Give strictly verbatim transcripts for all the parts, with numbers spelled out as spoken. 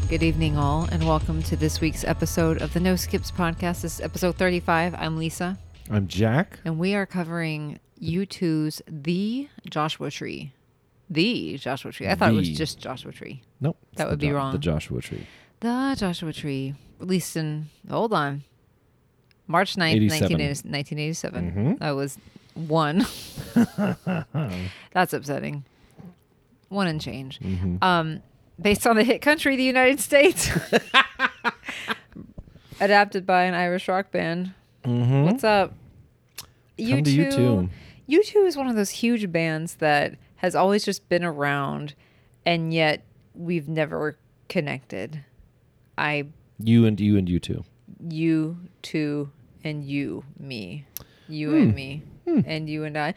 Good evening, all, and welcome to this week's episode of the No Skips podcast. This is episode thirty-five. I'm Lisa. I'm Jack. And we are covering U two's The Joshua Tree. The Joshua Tree. I thought The. it was just Joshua Tree. Nope. That would jo- be wrong. The Joshua Tree. The Joshua Tree. Released in, hold on, March ninth, eighty-seven. nineteen eighty-seven. Mm-hmm. I was one. That's upsetting. One and change. Mm-hmm. Um, based on the hit country, the United States. Adapted by an Irish rock band. Mm-hmm. What's up? Come to U two. U two is one of those huge bands that has always just been around, and yet we've never connected. I, You and you and you too. you two, and you, me. You Hmm. and me. Hmm. And you and I.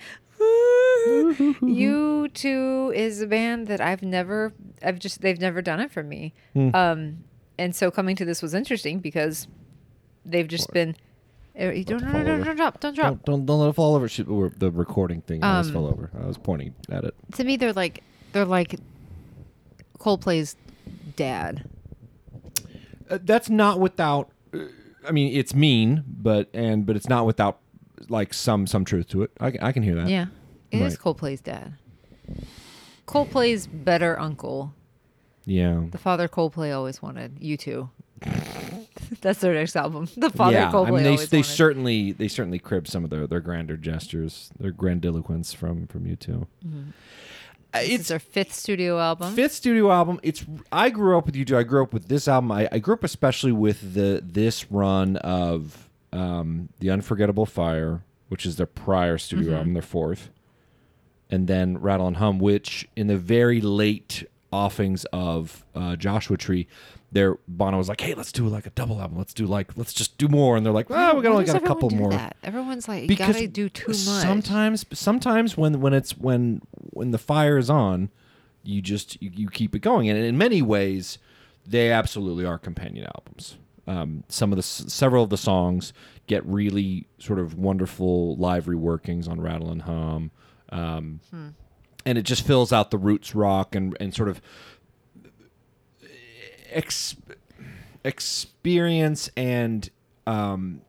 U two is a band that I've never, I've just, they've never done it for me. Hmm. Um, and so coming to this was interesting because they've just What? been, uh, you don't, no, fall no, no, over. don't drop, don't drop. Don't, don't don't let it fall over. Shoot, we're- the recording thing almost Um, fell over. I was pointing at it. To me, they're like, they're like Coldplay's dad. Uh, that's not without. Uh, I mean, it's mean, but and but it's not without like some some truth to it. I, I can hear that. Yeah, it is Right. Coldplay's dad. Coldplay's better uncle. Yeah. The father Coldplay always wanted. U two. That's their next album. The father yeah. Coldplay I mean, they always they wanted. certainly they certainly crib some of their, their grander gestures, their grandiloquence from from U two. Mhm. Uh, This It's is their fifth studio album. fifth studio album. It's I grew up with U two. I grew up with this album. I, I grew up especially with the this run of um, The Unforgettable Fire, which is their prior studio Mhm. album, their fourth, and then Rattle and Hum, which in the very late offings of uh, Joshua Tree, their Bono was like, "Hey, let's do like a double album. Let's do like let's just do more." And they're like, "Oh, we got Why only does got a couple everyone do more." That? Everyone's like, you Because gotta do too much. Sometimes, sometimes when when it's when when the fire is on, you just you, you keep it going. And in many ways, they absolutely are companion albums. Um, some of the s- several of the songs get really sort of wonderful live reworkings on Rattle and Hum, um, Hmm. and it just fills out the roots rock and and sort of ex- experience and um,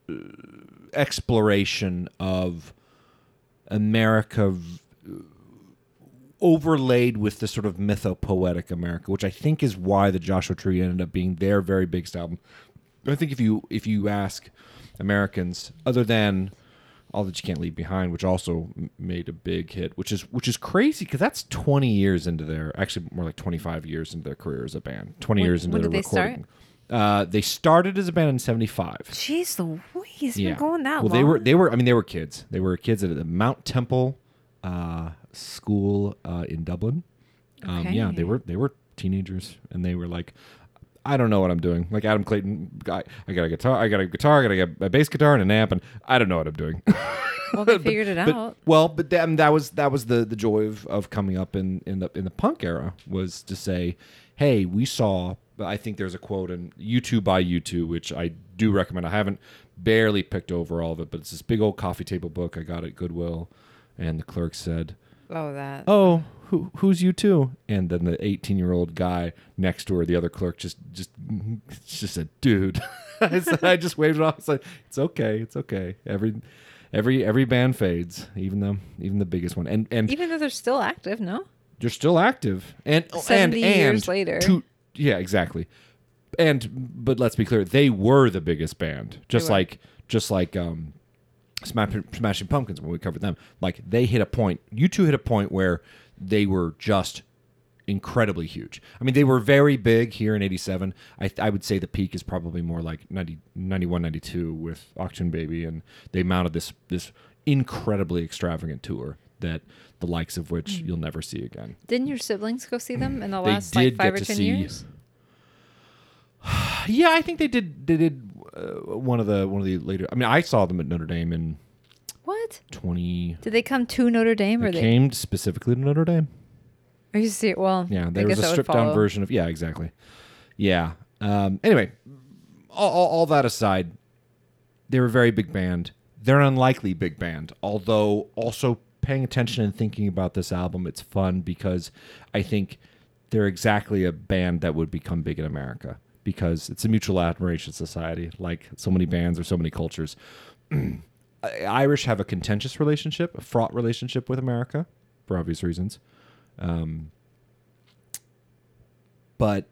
exploration of America v- overlaid with the sort of mythopoetic America, which I think is why the Joshua Tree ended up being their very biggest album. I think if you if you ask Americans, other than All That You Can't Leave Behind, which also m- made a big hit, which is which is crazy because that's twenty years into their, actually more like twenty-five years into their career as a band. twenty When- years into when their did they start? recording. Uh, they started as a band in seventy-five. Jeez Louise, it's Yeah. been going that well, long. they were they were I mean they were kids. They were kids at the Mount Temple uh, school uh, in Dublin. Um, yeah, Okay. they were they were teenagers, and they were like, I don't know what I'm doing. Like Adam Clayton, I, I got a guitar, I got a guitar, I got a, a bass guitar and an amp, and I don't know what I'm doing. Well, they figured it But- out. well, but then that was that was the, the joy of, of coming up in, in the in the punk era, was to say, hey, we saw. I think there's a quote in U two by U two, which I do recommend. I haven't barely picked over all of it, but it's this big old coffee table book I got at Goodwill, and the clerk said, Oh, that. "Oh, who who's U two?" And then the eighteen year old guy next to her, the other clerk, just just just said, "Dude." I, said, I just waved it off. I said, "It's okay, it's okay. Every every every band fades, even the even the biggest one, and and Even though they're still active, no? they're still active, and seventy and, years and later. to- yeah, exactly. And but let's be clear, they were the biggest band, just were. like just like um, Smash, Smashing Pumpkins when we covered them. Like they hit a point. U two hit a point where they were just incredibly huge. I mean, they were very big here in eighty-seven. I, I would say the peak is probably more like ninety, ninety-one, ninety-two with Octane Baby, and they mounted this this incredibly extravagant tour that the likes of which Mm. you'll never see again. Didn't your siblings go see them in the They last like did five get or to ten see- years? Yeah, I think they did. They did uh, one of the one of the later. I mean, I saw them at Notre Dame in What? twenty. Did they come to Notre Dame, or They they? came specifically to Notre Dame. Are you see? Well, Yeah, I there guess was a that would stripped down follow. version of. Yeah, exactly. Yeah. Um, anyway, all, all, all that aside, they're a very big band. They're an unlikely big band, although also paying attention and thinking about this album, it's fun because I think they're exactly a band that would become big in America because it's a mutual admiration society, like so many bands or so many cultures. Irish have a contentious relationship, a fraught relationship with America, for obvious reasons. Um, but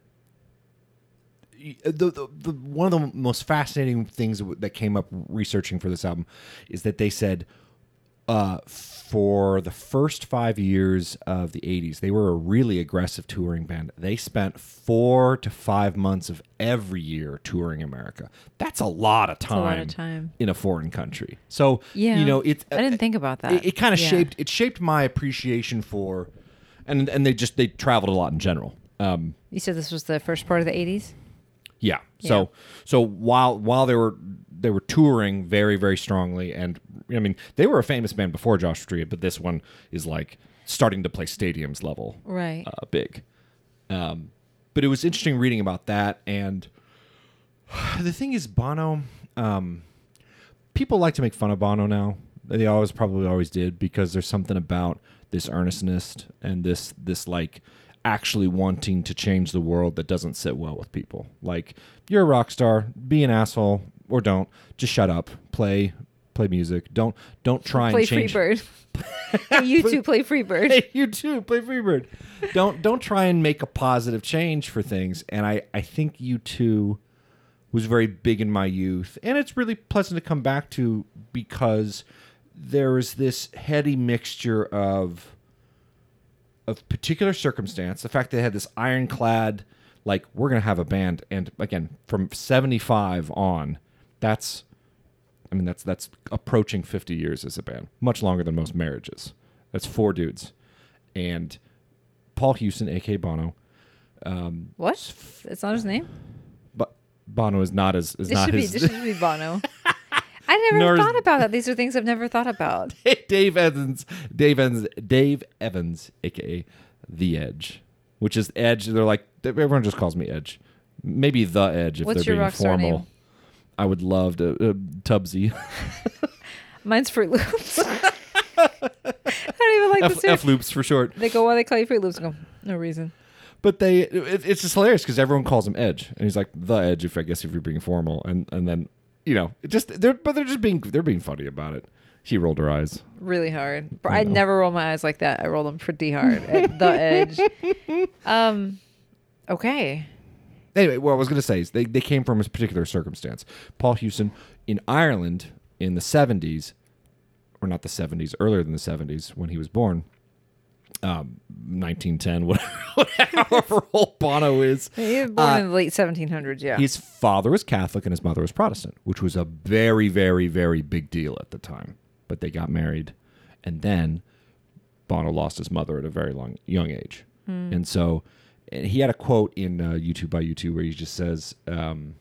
the, the, the one of the most fascinating things that came up researching for this album is that they said uh, for the first five years of the eighties, they were a really aggressive touring band. They spent four to five months of every year touring America. That's a lot of time, a lot of time. in a foreign country. So, Yeah. you know, it, I didn't think about that. It, it kind of Yeah. shaped it shaped my appreciation for, and and they just they traveled a lot in general. Um, You said this was the first part of the eighties? yeah. So so while while they were they were touring very very strongly, and I mean they were a famous band before Joshua Tree, but this one is like starting to play stadiums level, Right. uh, big. Um, but it was interesting reading about that, and the thing is, Bono. Um, people like to make fun of Bono now. They always probably always did because there's something about this earnestness and this this like actually wanting to change the world that doesn't sit well with people. Like, you're a rock star, be an asshole or don't. Just shut up. Play play music. Don't don't try Play and change. Freebird. Hey, you two play Freebird. Hey, you too, play Freebird. don't don't try and make a positive change for things. And I I think U two was very big in my youth, and it's really pleasant to come back to because there is this heady mixture of of particular circumstance. The fact that they had this ironclad, like, we're going to have a band, and again, from seventy-five on, that's, I mean, that's that's approaching fifty years as a band, much longer than most marriages. That's four dudes, and Paul Houston, aka Bono. Um, What? That's not his name? but Bono is not as is It not should his. be. This should be Bono. I never Nor is- thought about that. These are things I've never thought about. Dave Evans, Dave Evans, Dave Evans, aka The Edge, which is Edge. They're like, everyone just calls me Edge. Maybe The Edge if What's they're your being rock star formal. name? I would love to uh, Tubbsy. Mine's Fruit Loops. I don't even like F, the F Loops for short. They go, why they call you Fruit Loops? I go, no reason. But they, it, it's just hilarious because everyone calls him Edge, and he's like The Edge. If I guess if you're being formal, and and then you know, it just they're but they're just being they're being funny about it. She rolled her eyes. Really hard. But I I know. never roll my eyes like that. I roll them pretty hard at the edge. Um, okay. Anyway, what I was going to say is they, they came from a particular circumstance. Paul Houston in Ireland in the seventies, or not the seventies, earlier than the seventies when he was born, um, nineteen ten, whatever, however old Bono is. He was born Uh, in the late seventeen hundreds, yeah. His father was Catholic and his mother was Protestant, which was a very, very, very big deal at the time. But they got married, and then Bono lost his mother at a very long, young age. Hmm. And so and he had a quote in uh, YouTube by YouTube where he just says, um,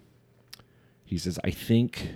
he says, I think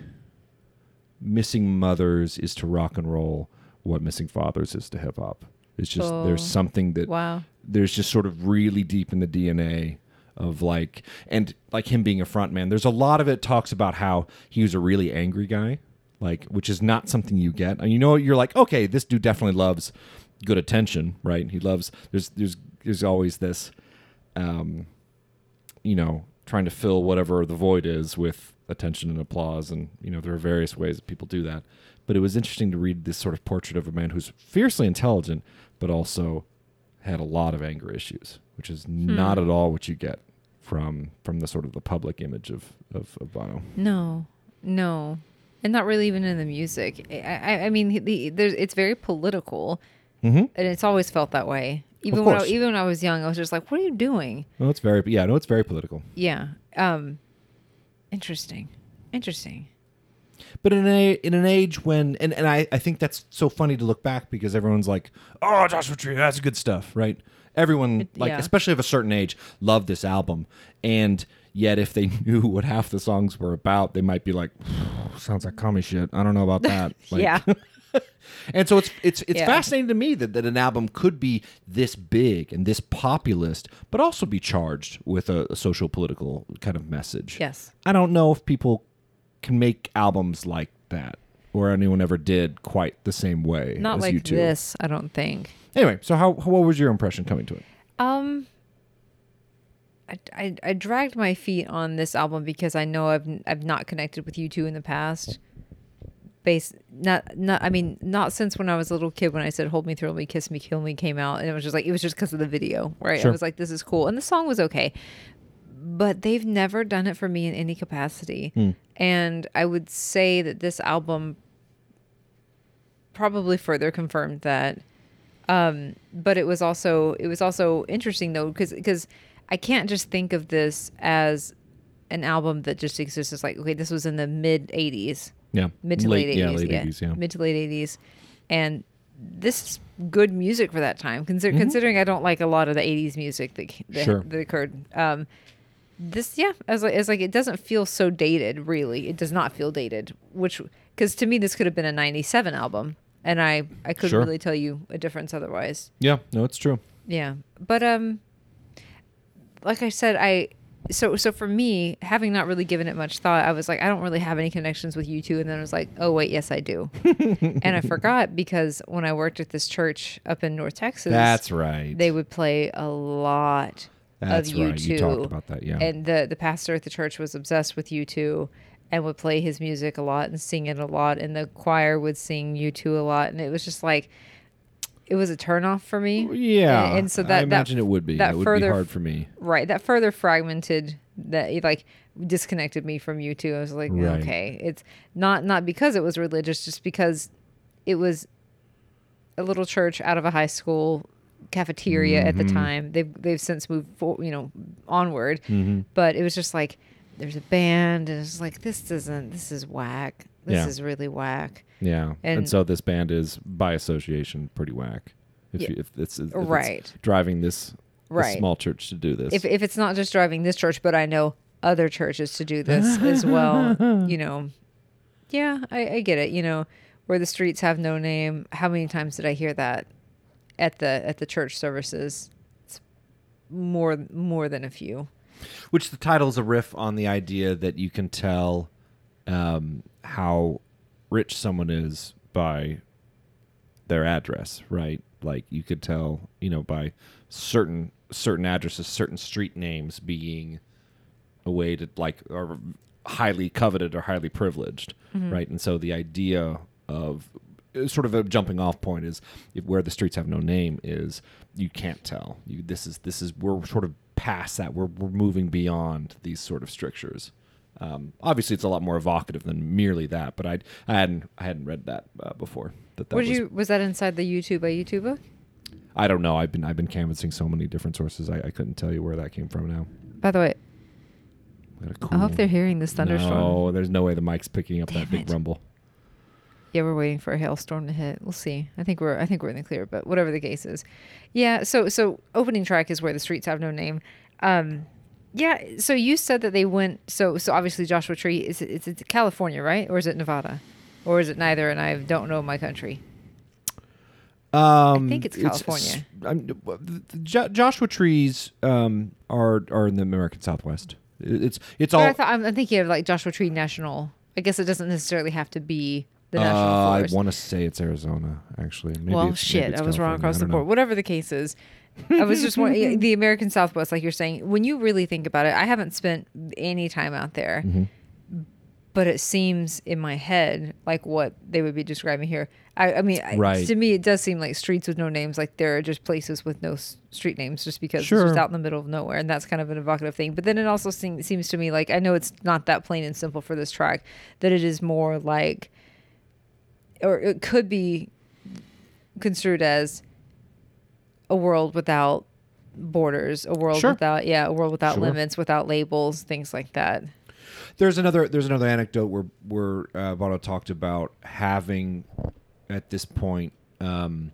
missing mothers is to rock and roll what missing fathers is to hip hop. It's just, Oh. there's something that, Wow. there's just sort of really deep in the D N A of like, and like him being a front man. There's a lot of it talks about how he was a really angry guy, like, which is not something you get. And you know, you're like, okay, this dude definitely loves good attention, right? He loves, there's, there's, there's always this, um, you know, trying to fill whatever the void is with attention and applause. And, you know, there are various ways that people do that. But it was interesting to read this sort of portrait of a man who's fiercely intelligent, but also had a lot of anger issues, which is Hmm. not at all what you get from from the sort of the public image of, of, of Bono. No, no. And not really even in the music. I, I, I mean, the, there's, it's very political, Mm-hmm. and it's always felt that way. Even when I, course. even when I was young, I was just like, "What are you doing?" No, it's very yeah, no, it's very political. Yeah. Um, interesting. Interesting. But in a in an age when and, and I, I think that's so funny to look back because everyone's like, oh, Joshua Tree, that's good stuff, right? Everyone It- like yeah. especially of a certain age loved this album. And yet if they knew what half the songs were about, they might be like, sounds like commie shit. I don't know about that. Like, Yeah. And so it's it's it's Yeah. fascinating to me that, that an album could be this big and this populist, but also be charged with a, a social political kind of message. Yes. I don't know if people can make albums like that, or anyone ever did quite the same way Not as like you two. this, I don't think. Anyway, so how, how what was your impression coming to it? Um, I, I, I dragged my feet on this album because I know I've I've not connected with U two in the past. Base not not I mean not since when I was a little kid when I said "Hold Me, Thrill Me, Kiss Me, Kill Me" came out, and it was just like it was just because of the video, right? Sure. I was like, this is cool, and the song was okay, but they've never done it for me in any capacity. Mm. And I would say that this album probably further confirmed that. Um, but it was also it was also interesting though because because I can't just think of this as an album that just exists as like, okay, this was in the mid eighties. Yeah. Mid to late, late yeah, eighties. late Yeah. eighties, yeah. Mid to late eighties. And this is good music for that time. Consider, Mm-hmm. Considering I don't like a lot of the eighties music that that, Sure. that occurred. Um, this, yeah, as like, as like, it doesn't feel so dated, really. It does not feel dated, which, because to me, this could have been a ninety-seven album. And I, I couldn't Sure. really tell you a difference otherwise. Yeah, no, it's true. Yeah. But, um, like I said, I, so, so for me, having not really given it much thought, I was like, I don't really have any connections with U two. And then I was like, oh, wait, yes, I do. And I forgot because when I worked at this church up in North Texas, That's right. they would play a lot That's of U two. right. You talked about that, yeah. And the, the pastor at the church was obsessed with U two and would play his music a lot and sing it a lot. And the choir would sing U two a lot. And it was just like, it was a turnoff for me. Yeah. And, and so that, I imagine that, it would be. that It would further, be hard for me. Right. That further fragmented, that it, like disconnected me from U two. I was like, Right. okay, it's not, not because it was religious, just because it was a little church out of a high school cafeteria Mm-hmm. at the time. They've, they've since moved for, you know, onward, Mm-hmm. but it was just like, there's a band and it's like, this doesn't, this is whack. This Yeah. is really whack. Yeah. And, And- so this band is, by association, pretty whack. If, Yeah. you, if, it's, if Right. it's driving this, this Right. small church to do this. If, if it's not just driving this church, but I know other churches to do this as well, you know, yeah, I, I get it. You know, where the streets have no name. How many times did I hear that at the, at the church services? It's more, more than a few. Which the title is a riff on the idea that you can tell um, how rich someone is by their address, right? Like you could tell, you know, by certain certain addresses, certain street names being a way to like are highly coveted or highly privileged, right? And so the idea of sort of a jumping off point is if where the streets have no name is you can't tell. You this is this is we're sort of past that. We're we're moving beyond these sort of strictures. Um, obviously, it's a lot more evocative than merely that. But I I hadn't I hadn't read that uh, before. That that What was, you was that inside the YouTube by YouTube book? I don't know. I've been I've been canvassing so many different sources. I, I couldn't tell you where that came from now. By the way, Got a I cool- hope they're hearing this thunderstorm. No, there's no way the mic's picking up Damn that big it. rumble. Yeah, we're waiting for a hailstorm to hit. We'll see. I think we're I think we're in the clear, but whatever the case is. Yeah, so so opening track is Where the Streets Have No Name. Um yeah, so you said that they went so so obviously Joshua Tree is it, it's, it's California, right? Or is it Nevada? Or is it neither and I don't know my country? Um, I think it's California. I'm, the- the Jo- Joshua trees um, are are in the American Southwest. It's it's But all. I thought I'm, I'm thinking of like Joshua Tree National. I guess it doesn't necessarily have to be the national uh, I forest. want to say it's Arizona, actually. Maybe well, it's, shit, maybe it's I was wrong California. across I the don't board. know. Whatever the case is, I was just wondering, the American Southwest, like you're saying, when you really think about it, I haven't spent any time out there, Mhm. but it seems in my head like what they would be describing here. I, I mean, I- Right. to me, it does seem like streets with no names, like there are just places with no s- street names just because Sure. it's just out in the middle of nowhere. And that's kind of an evocative thing. But then it also seem, seems to me like, I know it's not that plain and simple for this track, that it is more like, or it could be construed as a world without borders, a world Sure. without, yeah, a world without Sure. limits, without labels, things like that. There's another there's another anecdote where where uh, Bono talked about having at this point um,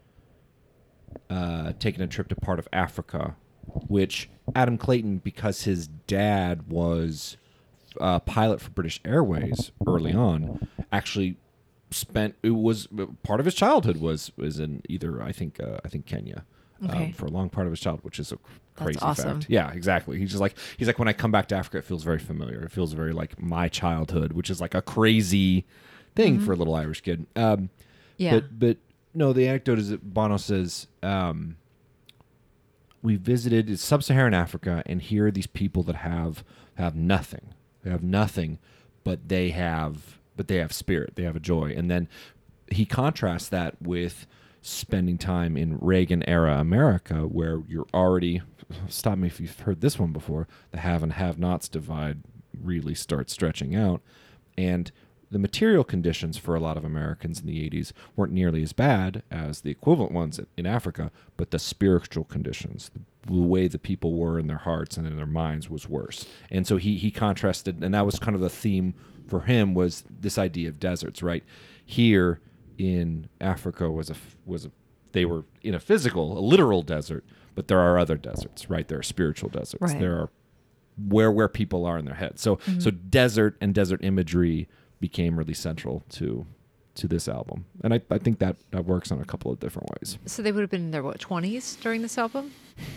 uh, taken a trip to part of Africa, which Adam Clayton, because his dad was a pilot for British Airways early on, actually spent it was part of his childhood was was in either I think uh, I think Kenya. Okay. Um, for a long part of his childhood, which is a crazy awesome. fact. Yeah, exactly. He's just like he's like when I come back to Africa, it feels very familiar. It feels very like my childhood, which is like a crazy thing Mm-hmm. for a little Irish kid. Um, Yeah. But but no, the anecdote is that Bono says, um, we visited sub-Saharan Africa, and here are these people that have have nothing. They have nothing, but they have but they have spirit. They have a joy. And then he contrasts that with spending time in Reagan era America, where you're already, stop me if you've heard this one before, the have and have nots divide really starts stretching out. And the material conditions for a lot of Americans in the eighties weren't nearly as bad as the equivalent ones in Africa, but the spiritual conditions, the way the people were in their hearts and in their minds was worse. And so he he contrasted, and that was kind of the theme for him, was this idea of deserts, right? Here in Africa was a was a, they were in a physical, a literal desert, but there are other deserts, right? There are spiritual deserts. Right. There are where where people are in their head. So mm-hmm. so desert and desert imagery became really central to to this album. And I, I think that, that works on a couple of different ways. So they would have been in their, what, twenties during this album?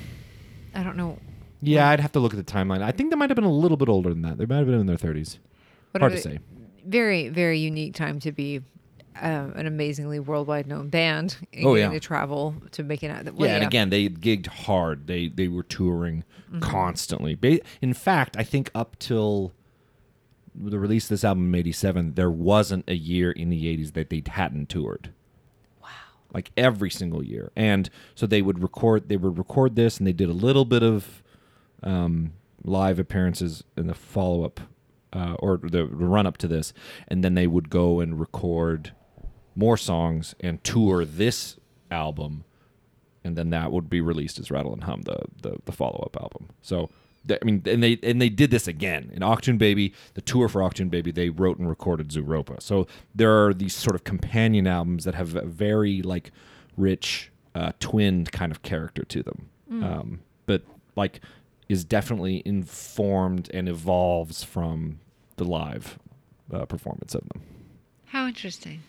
I don't know. Yeah, I'd have to look at the timeline. I think they might have been a little bit older than that. They might have been in their thirties. What Hard to say. Very, very unique time to be uh, an amazingly worldwide known band. And oh, getting yeah. to travel to make it out. Well, yeah, yeah, and again, they gigged hard. They, they were touring mm-hmm. constantly. Ba- in fact, I think up till the release of this album in eighty-seven, there wasn't a year in the eighties that they hadn't toured. Wow. Like every single year. And so they would record they would record this, and they did a little bit of um, live appearances in the follow-up uh, or the run-up to this, and then they would go and record more songs and tour this album, and then that would be released as Rattle and Hum, the the, the follow-up album. So I mean, and they and they did this again in Achtung Baby, the tour for Achtung Baby. They wrote and recorded Zooropa. So there are these sort of companion albums that have a very like rich uh, twinned kind of character to them, mm. um, but like is definitely informed and evolves from the live uh, performance of them. How interesting!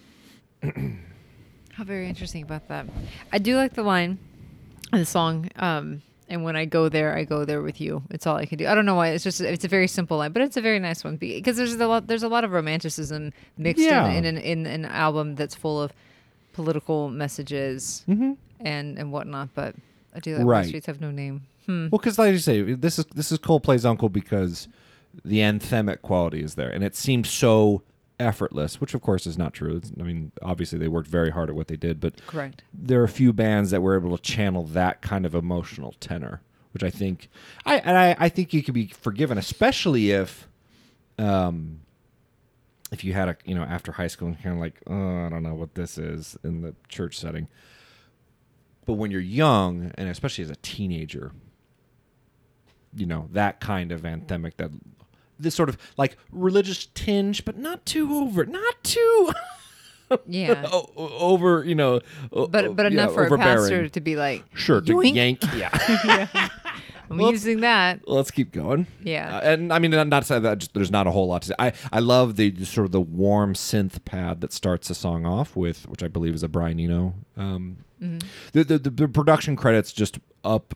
How very interesting about that. I do like the line of the song. Um, And when I go there, I go there with you. It's all I can do. I don't know why. It's just it's a very simple line, but it's a very nice one because there's a lot there's a lot of romanticism mixed yeah. in, in, in, in an album that's full of political messages mm-hmm. and and whatnot. But I do like right. My Streets Have No Name. Hmm. Well, because like you say, this is this is Coldplay's Uncle because the anthemic quality is there, and it seems so effortless, which of course is not true. It's, I mean, obviously they worked very hard at what they did, but correct. There are a few bands that were able to channel that kind of emotional tenor, which I think, I and I, I think you could be forgiven, especially if, um, if you had a you know after high school and kind of like, oh, I don't know what this is in the church setting. But when you're young, and especially as a teenager, you know that kind of anthemic that. This sort of like religious tinge, but not too over, not too yeah o- over, you know, but but enough yeah, for a pastor to be like, sure, to yoink. yank, yeah. yeah. I'm Let's, using that. Let's keep going. Yeah, uh, and I mean, not to say that just, there's not a whole lot to say. I I love the, the sort of the warm synth pad that starts the song off with, which I believe is a Brian Eno. Um, mm-hmm. the, the the the production credits just up.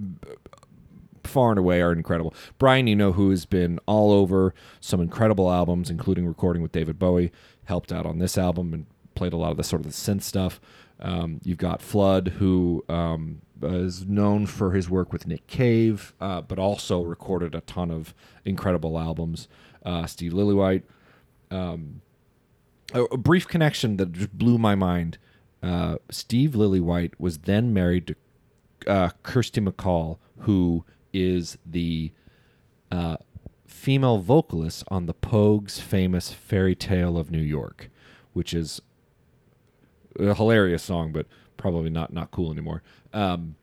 Far and away are incredible. Brian Eno, who has been all over some incredible albums, including recording with David Bowie, helped out on this album and played a lot of the sort of the synth stuff. Um, you've got Flood, who um, is known for his work with Nick Cave, uh, but also recorded a ton of incredible albums. Uh, Steve Lillywhite. Um, a, a brief connection that just blew my mind. Uh, Steve Lillywhite was then married to uh, Kirsty MacColl, who is the uh, female vocalist on the Pogues' famous Fairy Tale of New York, which is a hilarious song, but probably not, not cool anymore. Um,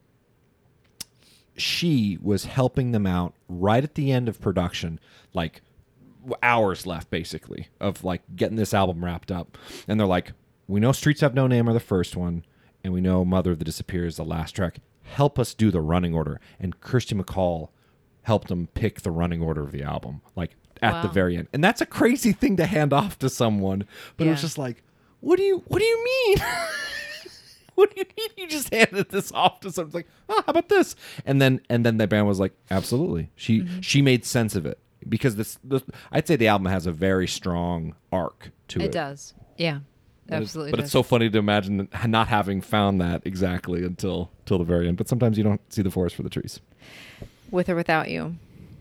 she was helping them out right at the end of production, like hours left, basically, of like getting this album wrapped up. And they're like, we know Streets Have No Name are the first one, and we know Mother of the Disappear is the last track. Help us do the running order. And Kirsty MacColl helped them pick the running order of the album, like at wow. the very end. And that's a crazy thing to hand off to someone. But yeah. it was just like, what do you what do you mean? What do you mean you just handed this off to someone? It's like, oh, how about this? And then and then the band was like, absolutely. She mm-hmm. she made sense of it. Because this, this I'd say the album has a very strong arc to it. It does. Yeah. And absolutely It's, but does. it's so funny to imagine not having found that exactly until till the very end. But sometimes you don't see the forest for the trees. With or without you.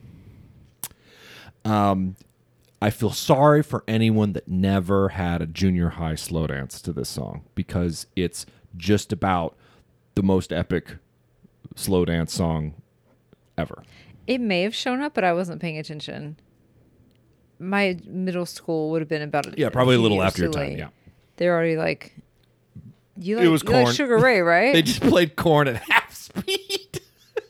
Um, I feel sorry for anyone that never had a junior high slow dance to this song because it's just about the most epic slow dance song ever. It may have shown up, but I wasn't paying attention. My middle school would have been about Yeah, probably a few little years after your too time. late. Yeah, They're already like, you It like, was you like Korn. Sugar Ray, right? they just played Korn at half speed.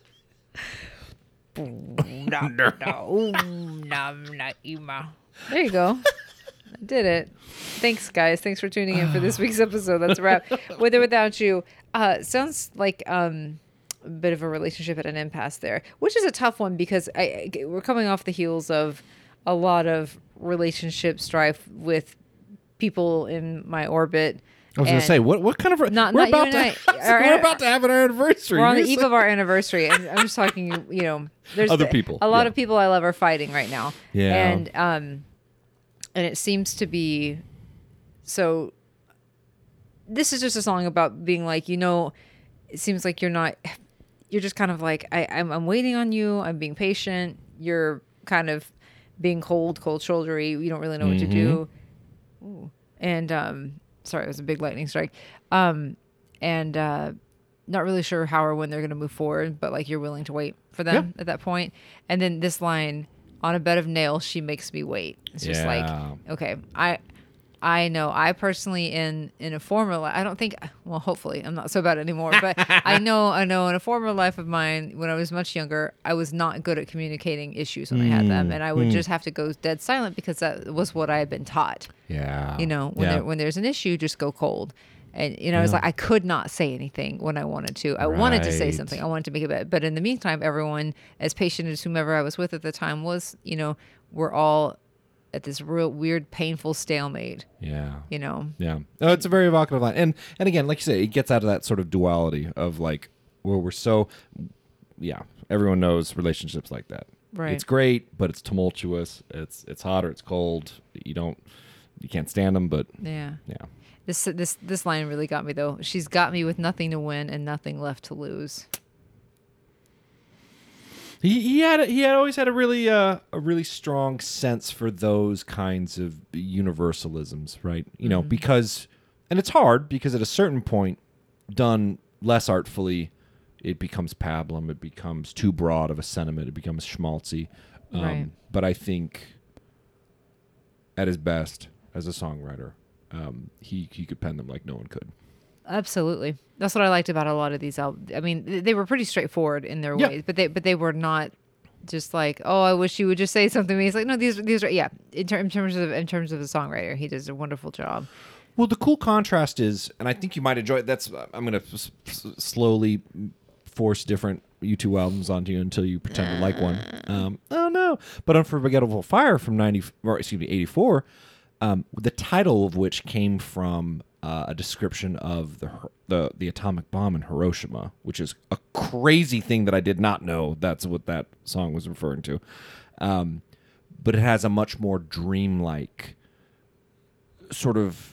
There you go. I did it. Thanks, guys. Thanks for tuning in for this week's episode. That's a wrap. With or without you, uh, sounds like um, a bit of a relationship at an impasse there, which is a tough one because I, I- we're coming off the heels of a lot of relationship strife with people in my orbit. I was going to And say, what what kind of Not- we're not you about and to I. Our- we're about to have an anniversary. We're on the You're eve so- of our anniversary, and I'm just talking. You know, there's Other people, A lot yeah. of people I love are fighting right now. Yeah. and um, and it seems to be so. This is just a song about being like, you know, it seems like you're not. You're just kind of like I, I'm. I'm waiting on you. I'm being patient. You're kind of being cold, cold shouldery. You don't really know what to do. Ooh. And um, sorry, it was a big lightning strike. Um, and uh, not really sure how or when they're going to move forward, but like you're willing to wait for them Yeah. at that point. And then this line, on a bed of nails, she makes me wait. It's just Yeah. like, okay, I, I know I personally in, in a former life, I don't think, well, hopefully I'm not so bad anymore, but I know, I know in a former life of mine, when I was much younger, I was not good at communicating issues when I had them. And I would just have to go dead silent because that was what I had been taught. Yeah. You know, when yeah. there, when there's an issue, just go cold. And you know, I was like, I could not say anything when I wanted to. I wanted to say Right. something. I wanted to make it better. But in the meantime, everyone, as patient as whomever I was with at the time was, you know, we're all at this real weird, painful stalemate. Yeah. You know, Yeah. Oh, it's a very evocative line. And and again, like you say, it gets out of that sort of duality of like where we're so yeah, everyone knows relationships like that. Right. It's great, but it's tumultuous. It's it's hot or it's cold. You don't you can't stand them, but yeah. yeah. This this this line really got me though. She's got me with nothing to win and nothing left to lose. He he had a, he had always had a really uh, a really strong sense for those kinds of universalisms, right? You know, because and it's hard because at a certain point, done less artfully, it becomes pablum. It becomes too broad of a sentiment. It becomes schmaltzy. Um, Right. But I think, at his best as a songwriter, um, he he could pen them like no one could. Absolutely. That's what I liked about a lot of these albums. I mean, th- they were pretty straightforward in their Yeah. ways, but they but they were not just like, oh, I wish you would just say something to me. It's like, no, these these are yeah. In, ter- in terms of in terms of the songwriter, he does a wonderful job. Well, the cool contrast is, and I think you might enjoy it. That's I'm going to s- s- slowly force different U two albums onto you until you pretend to like one. Um, oh no! But Unforgettable Fire from ninety, or excuse me, eighty-four. Um, the title of which came from uh, a description of the the the atomic bomb in Hiroshima, which is a crazy thing that I did not know. That's what that song was referring to. Um, but it has a much more dreamlike, sort of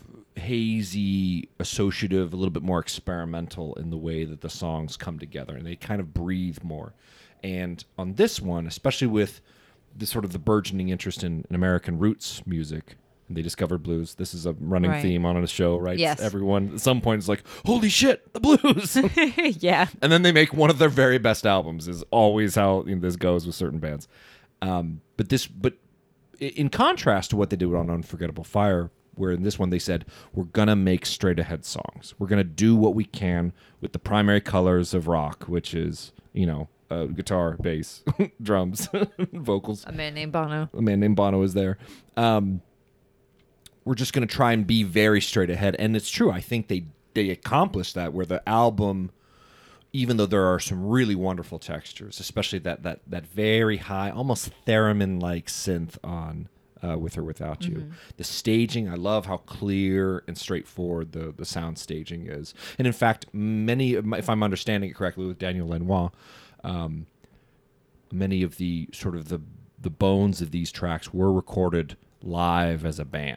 hazy, associative, a little bit more experimental in the way that the songs come together, and they kind of breathe more. And on this one, especially with the sort of the burgeoning interest in, in American roots music, and they discovered blues. This is a running Right. theme on a show, right? Yes. Everyone at some point is like, "Holy shit, the blues!" Yeah. And then they make one of their very best albums. Is always how you know, this goes with certain bands. Um, but this, but i- in contrast to what they did on Unforgettable Fire, where in this one they said we're gonna make straight ahead songs. We're gonna do what we can with the primary colors of rock, which is you know uh, guitar, bass, drums, vocals. A man named Bono. A man named Bono is there. Um, we're just going to try and be very straight ahead. And it's true. I think they, they accomplished that where the album, even though there are some really wonderful textures, especially that that, that very high, almost theremin-like synth on uh, With or Without You. The staging, I love how clear and straightforward the, the sound staging is. And in fact, many, of my, if I'm understanding it correctly with Daniel Lanois, um, many of the sort of the the bones of these tracks were recorded live as a band.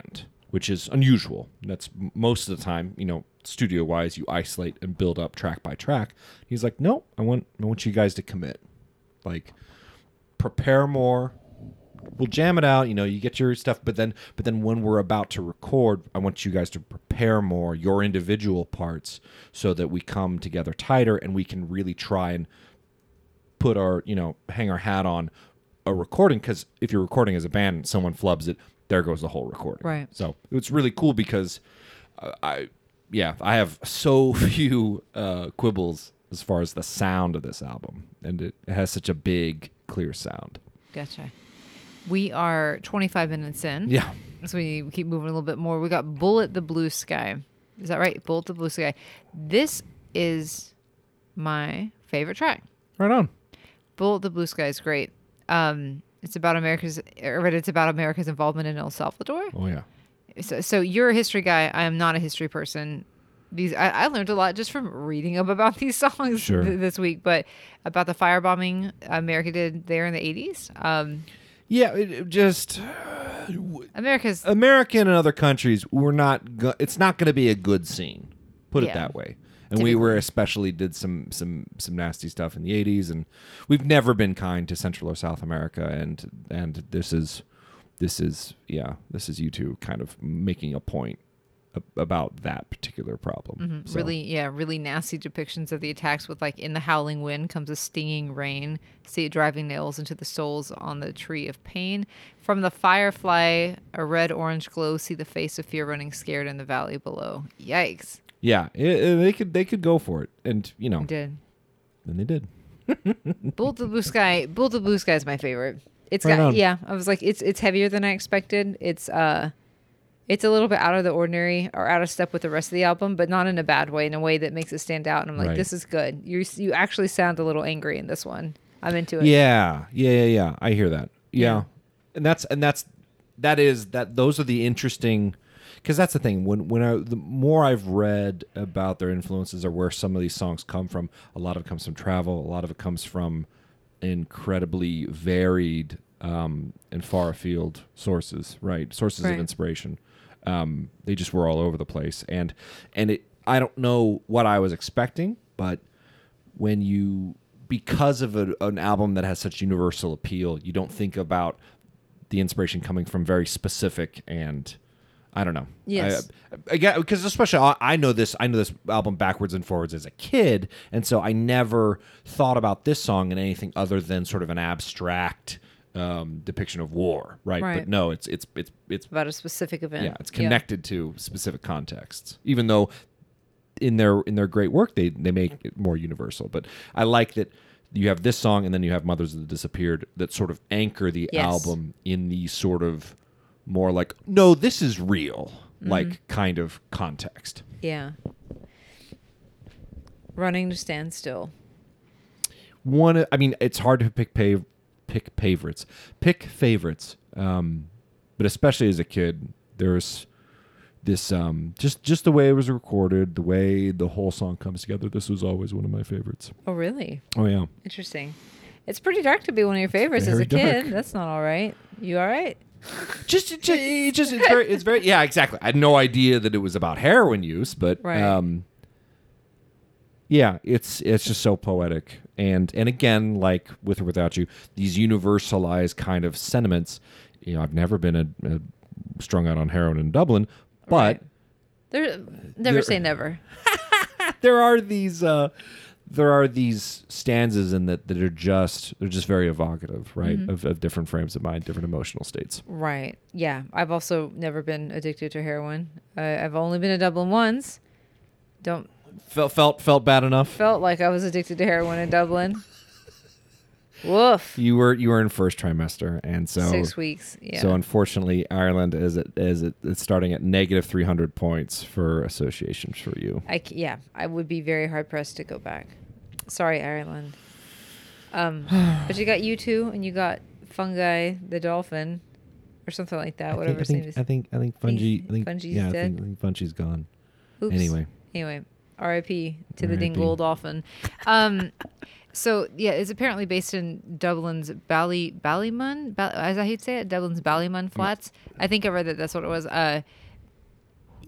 which is unusual. That's m- most of the time, you know, studio wise, you isolate and build up track by track. He's like, no, I want I want you guys to commit, like prepare more. We'll jam it out, you know, you get your stuff, but then but then when we're about to record, I want you guys to prepare more your individual parts so that we come together tighter and we can really try and put our, you know, hang our hat on a recording, because if you're recording as a band and someone flubs it, there goes the whole recording. Right. So it's really cool because uh, I, yeah, I have so few uh, quibbles as far as the sound of this album, and it has such a big, clear sound. Gotcha. We are twenty-five minutes in. Yeah. So we keep moving a little bit more. We got Bullet the Blue Sky. Is that right? Bullet the Blue Sky. This is my favorite track. Right on. Bullet the Blue Sky is great. Um, it's about America's, or it's about America's involvement in El Salvador. Oh, yeah. So, so you're a history guy. I am not a history person. These I, I learned a lot just from reading up about these songs Sure. th- this week, but about the firebombing America did there in the eighties. Um, Yeah, it, it just America's American and other countries, we're not. Go- it's not going to be a good scene. Put Yeah. it that way. And we were especially did some some some nasty stuff in the eighties, and we've never been kind to Central or South America, and and this is this is yeah this is you two kind of making a point a- about that particular problem. Mhm. So, Really, yeah, really nasty depictions of the attacks with like in the howling wind comes a stinging rain, see it driving nails into the souls on the tree of pain. From the firefly, a red orange glow, see the face of fear running scared in the valley below. Yikes. yeah, it, it- they could they could go for it, and you know, I did. then they did. Bullet the Blue Sky. Bullet the Blue Sky is my favorite. It's Right got on. yeah. I was like, it's it's heavier than I expected. It's uh, it's a little bit out of the ordinary or out of step with the rest of the album, but not in a bad way. In a way that makes it stand out. And I'm like, Right. this is good. You you actually sound a little angry in this one. I'm into it. Yeah, yeah, yeah, yeah. I hear that. Yeah. Yeah. and that's and that's that is that. Those are the interesting, because that's the thing. When when I the more I've read about their influences or where some of these songs come from, a lot of it comes from travel. A lot of it comes from incredibly varied um, and far afield sources. Right, sources Right. of inspiration. Um, they just were all over the place, and and it. I don't know what I was expecting, but when you, because of a, an album that has such universal appeal, you don't think about the inspiration coming from very specific and I don't know. Yes. I, again, because especially I, I know this. I know this album backwards and forwards as a kid, and so I never thought about this song in anything other than sort of an abstract um, depiction of war, right? Right. But no, it's it's it's it's About a specific event. yeah, it's connected to specific contexts, even though in their in their great work they they make it more universal. But I like that you have this song and then you have Mothers of the Disappeared that sort of anchor the Yes. album in the sort of more like, no, this is real, Mm-hmm. like kind of context. Yeah. Running to Stand Still. One, I mean, it's hard to pick pay, pick favorites, pick favorites, um, but especially as a kid, there's this um, just just the way it was recorded, the way the whole song comes together. This was always one of my favorites. Oh, really? Oh yeah, Interesting. It's pretty dark to be one of your favorites as Very a kid. dark. That's not all right. You all right? just it just, it just it's very it's very yeah exactly. I had no idea that it was about heroin use, but Right. um, yeah, it's it's just so poetic, and and again, like with or without you, these universalized kind of sentiments. You know, I've never been a, a strung out on heroin in Dublin, but Right. There, never There- say never. there are these uh, there are these stanzas in that that are just they're just very evocative, right? Mm-hmm. Of, of different frames of mind, different emotional states. Right. Yeah. I've also never been addicted to heroin. Uh, I've only been to Dublin once. Don't Felt felt felt bad enough. felt like I was addicted to heroin in Dublin. Woof. You were you were in first trimester, and so Six weeks. Yeah. so unfortunately, Ireland is it is it it's starting at negative three hundred points for associations for you. I c- yeah. I would be very hard pressed to go back. Sorry, Ireland. Um, but you got U two, and you got Fungi the dolphin, or something like that. Whatever I his think name is. I think I think Fungi. I think Fungi's yeah, I dead? think, I think Fungi's gone. Oops. Anyway, Anyway, R I P to the R I P Dingle Dolphin. Um, so yeah, it's apparently based in Dublin's Bally Ballymun, Ball- as I hate to say it, Dublin's Ballymun Flats. I think I read that that's what it was. Uh,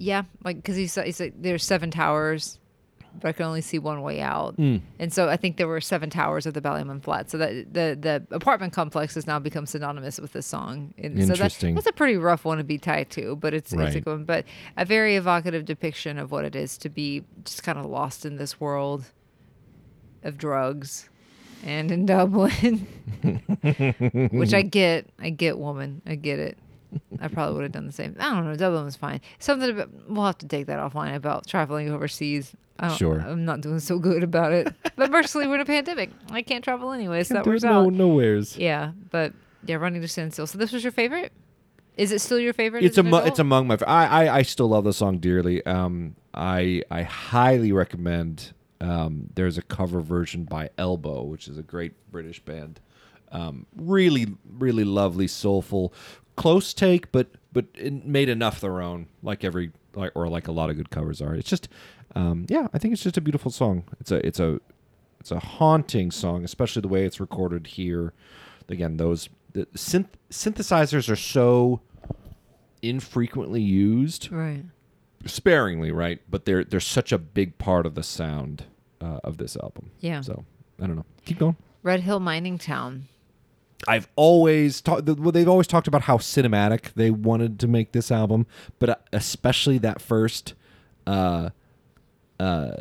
Yeah, like because he's he's like there's seven towers, but I can only see one way out, Mm. and so I think there were seven towers of the Ballymun Flats. So that the the apartment complex has now become synonymous with this song. And so that, Interesting. that's a pretty rough one to be tied to, but it's it's a Right. good one. But a very evocative depiction of what it is to be just kind of lost in this world of drugs, and in Dublin, which I get. I get, woman. I get it. I probably would have done the same. I don't know. Dublin was fine. Something about, we'll have to take that offline about traveling overseas. I don't, Sure. I'm not doing so good about it. But mercifully, we're in a pandemic. I can't travel anyway, so that works no, out. nowheres. Yeah, but yeah, Running to Standstill. So this was your favorite? Is it still your favorite? It's as an amo- adult? it's among my. I, I I still love the song dearly. Um, I I highly recommend. Um, there's a cover version by Elbow, which is a great British band. Um, really, really lovely, soulful, close take, but but it made enough their own, like every like or like a lot of good covers are. It's just, um, yeah, I think it's just a beautiful song. It's a it's a it's a haunting song, especially the way it's recorded here. Again, those the synth synthesizers are so infrequently used, Right. sparingly, right? But they're they're such a big part of the sound uh, of this album. Yeah. So I don't know. Keep going. Red Hill Mining Town. I've always talked. Well, they've always talked about how cinematic they wanted to make this album, but uh, especially that first, uh, uh,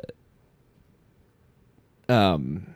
um,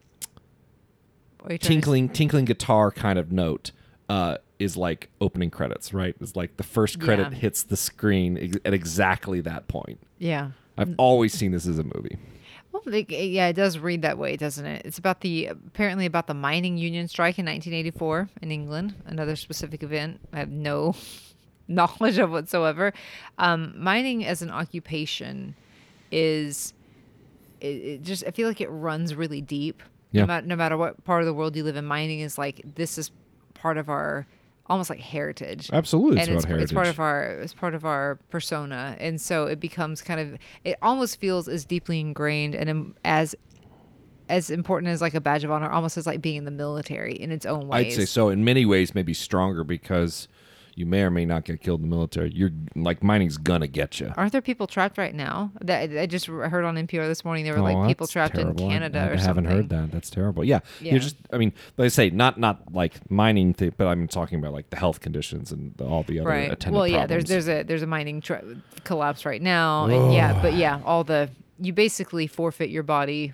What are you trying to tinkling, tinkling guitar kind of note, uh, is like opening credits. Right? It's like the first credit Yeah. hits the screen ex- at exactly that point. s- Yeah. I've always seen this as a movie. Well, like, yeah, it does read that way, doesn't it? It's about the apparently about the mining union strike in nineteen eighty-four in England. Another specific event I have no knowledge of whatsoever. Um, mining as an occupation is it, it just I feel like it runs really deep. Yeah. No, matter, no matter what part of the world you live in, mining is like this is part of our almost like heritage. Absolutely, it's and it's, about it's part heritage. of our it's part of our persona, and so it becomes kind of it almost feels as deeply ingrained and um, as as important as like a badge of honor, almost as like being in the military in its own I'd ways. say so. In many ways, maybe stronger because you may or may not get killed in the military. You're like mining's gonna get you. Aren't there people trapped right now? That I just heard on N P R this morning. There were like people trapped in Canada I, I or something. haven't heard that. That's terrible. Yeah, Yeah. you just. I mean, like I say, not not like mining, thing, but I'm talking about like the health conditions and the, all the other Right. attendant Well, yeah. problems. There's there's a there's a mining tra- collapse right now, and yeah, but yeah, all the you basically forfeit your body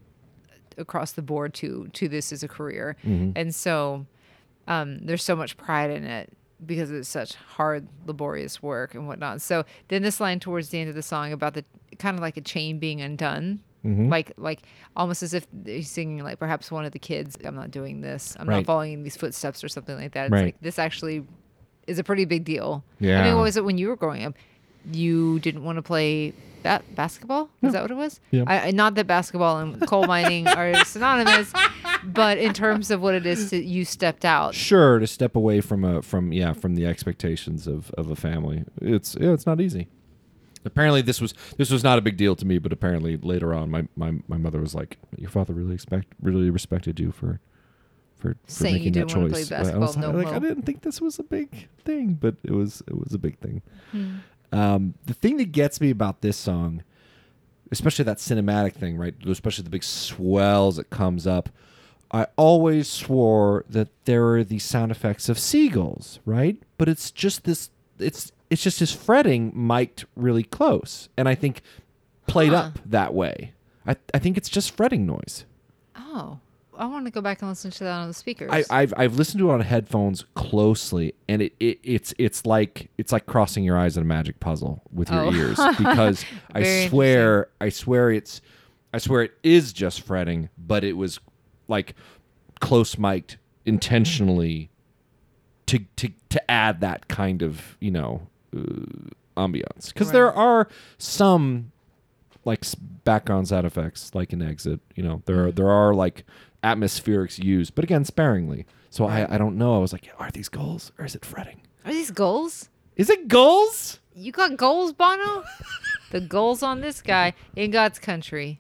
across the board to to this as a career, Mm-hmm. and so um, there's so much pride in it because it's such hard, laborious work and whatnot. So then this line towards the end of the song about the kind of like a chain being undone. Mm-hmm. Like, like almost as if he's singing, like perhaps one of the kids. I'm not doing this. I'm Right. not following in these footsteps or something like that. It's Right. like this actually is a pretty big deal. I Yeah. mean, what was it when you were growing up? You didn't want to play that basketball? Is that what it was? Yeah. I, I- not that basketball and coal mining are synonymous, but in terms of what it is to you stepped out. Sure, to step away from a from yeah from the expectations of, of a family. It's yeah, it's not easy. Apparently, this was this was not a big deal to me, but apparently later on, my, my, my mother was like, "Your father really expect really respected you for for, for Saying you making that didn't wanna play choice." I basketball, was no like, mo. I didn't think this was a big thing, but it was it was a big thing. Hmm. Um, the thing that gets me about this song, especially that cinematic thing, right? Especially the big swells that comes up. I always swore that there are these sound effects of seagulls, right? But it's just this. It's it's just his fretting mic'd really close, and I think played Huh. up that way. I I think it's just fretting noise. Oh, I want to go back and listen to that on the speakers. I, I've I've listened to it on headphones closely, and it, it it's it's like it's like crossing your eyes in a magic puzzle with your Oh. ears because I Very swear I swear it's I swear it is just fretting, but it was like close mic'd intentionally to to to add that kind of you know uh, ambiance because Right. there are some like s- background sound effects like in Exit, you know there are there are like atmospherics used, but again sparingly. So Right. I I don't know. I was like, are these gulls or is it fretting? Are these goals? Is it gulls? You got goals, Bono? The goals on this guy in God's country.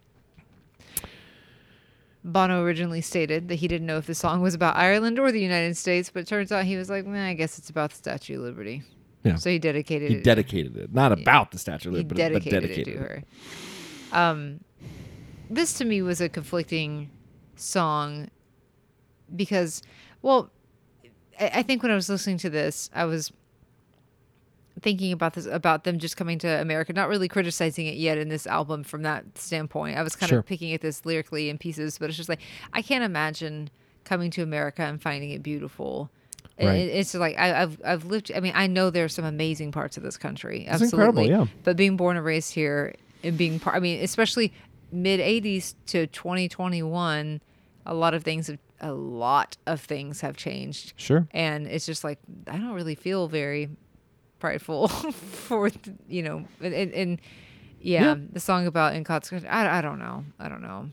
Bono originally stated that he didn't know if the song was about Ireland or the United States, but it turns out he was like, nah, I guess it's about the Statue of Liberty. Yeah. So he dedicated He it. dedicated it. Not about the Statue of He Liberty, but, but dedicated, dedicated it to her. Um, this to me was a conflicting song because, well, I, I think when I was listening to this, I was thinking about this about them just coming to America, not really criticizing it yet in this album from that standpoint. I was kind Sure. of picking at this lyrically in pieces, but it's just like I can't imagine coming to America and finding it beautiful. Right. It, it's like I, I've I've lived. I mean, I know there are some amazing parts of this country. It's Absolutely, incredible, yeah. But being born and raised here and being part, I mean, especially mid eighties to twenty twenty-one, a lot of things have, a lot of things have changed. Sure. And it's just like I don't really feel very prideful for, you know, and, and, and yeah, Yeah. the song about in consequence. I, I don't know. I don't know.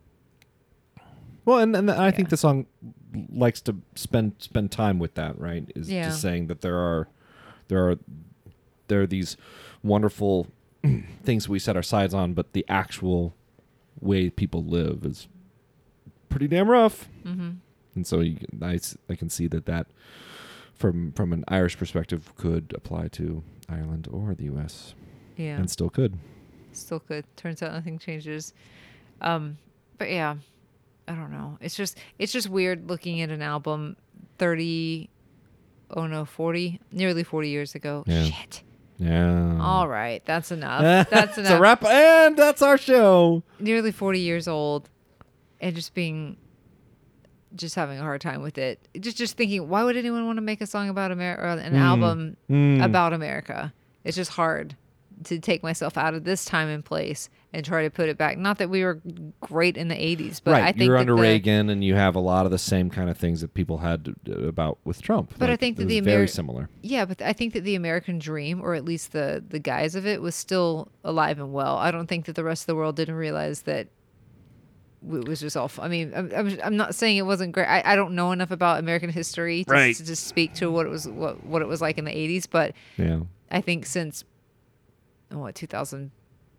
Well, and, and I think Yeah. the song likes to spend spend time with that, right? Is Yeah. just saying that there are there are there are these wonderful things we set our sides on, but the actual way people live is pretty damn rough. Mm-hmm. And so you, I, s- I can see that that from from an Irish perspective could apply to Ireland or the U S Yeah. and still could. Still could. Turns out nothing changes. Um, but yeah, I don't know. It's just it's just weird looking at an album thirty, oh no, forty, nearly forty years ago. Yeah. Shit. Yeah. All right, that's enough. That's It's enough. a wrap, and that's our show. Nearly forty years old, and just being, just having a hard time with it. Just just thinking, why would anyone want to make a song about America, or an Mm. album Mm. about America? It's just hard to take myself out of this time and place and try to put it back. Not that we were great in the eighties, but right. I think you're that under the, Reagan, and you have a lot of the same kind of things that people had to, uh, about with Trump. But I Like, think that it was the very Ameri- similar. Yeah, but I think that the American dream, or at least the the guise of it, was still alive and well. I don't think that the rest of the world didn't realize that it was just all. f- I mean, I'm, I'm, I'm not saying it wasn't great. I, I don't know enough about American history to, Right. to just speak to what it was what, what it was like in the eighties. But Yeah. I think since what two thousand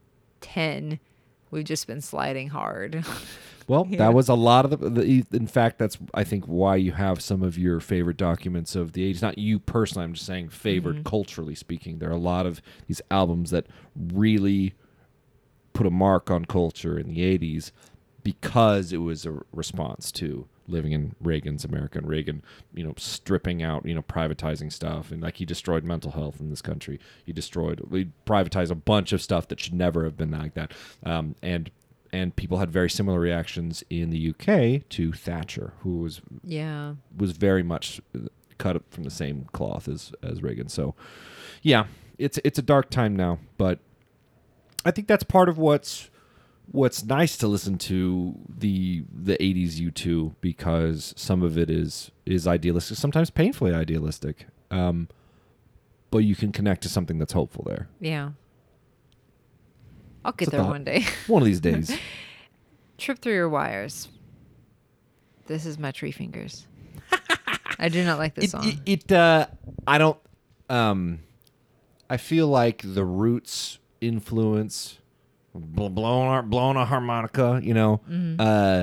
ten, we've just been sliding hard. Well, Yeah. that was a lot of the, the. In fact, that's I think why you have some of your favorite documents of the eighties. Not you personally. I'm just saying favored Mm-hmm. culturally speaking. There are a lot of these albums that really put a mark on culture in the eighties because it was a response to living in Reagan's America and Reagan, you know, stripping out, you know, privatizing stuff. And like he destroyed mental health in this country. He destroyed, we privatized a bunch of stuff that should never have been like that. Um, and and people had very similar reactions in the U K to Thatcher, who was Yeah. was very much cut up from the same cloth as as Reagan. So, yeah, it's it's a dark time now, but I think that's part of what's what's nice to listen to the the eighties U two, because some of it is is idealistic, sometimes painfully idealistic, um, but you can connect to something that's hopeful there. Yeah. I'll get It's a there thought. one day. One of these days. Trip through your wires. This is my tree fingers. I do not like this it, song. it, it uh, I don't. Um, I feel like the Roots influence, bl- blowing a, blowing a harmonica, you know, uh,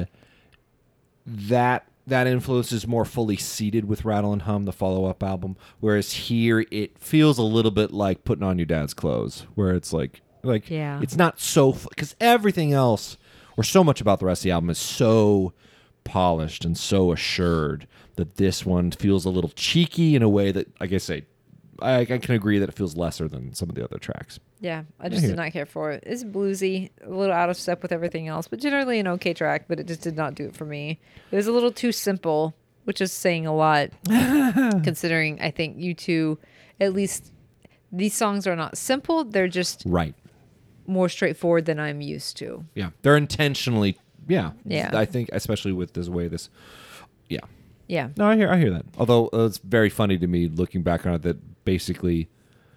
that that influence is more fully seated with Rattle and Hum, the follow-up album. Whereas here, it feels a little bit like putting on your dad's clothes, where it's like, like Yeah. it's not so because everything else, or so much about the rest of the album, is so polished and so assured that this one feels a little cheeky in a way that, like I say, I, I can agree that it feels lesser than some of the other tracks. Yeah, I just hear did it. not care for it. It's bluesy, a little out of step with everything else, but generally an okay track, but it just did not do it for me. It was a little too simple, which is saying a lot, considering I think you two, at least these songs are not simple. They're just Right. more straightforward than I'm used to. Yeah. They're intentionally, yeah. Yeah. I think, especially with this way, this, yeah. Yeah. No, I hear, I hear that. Although uh, it's very funny to me looking back on it that basically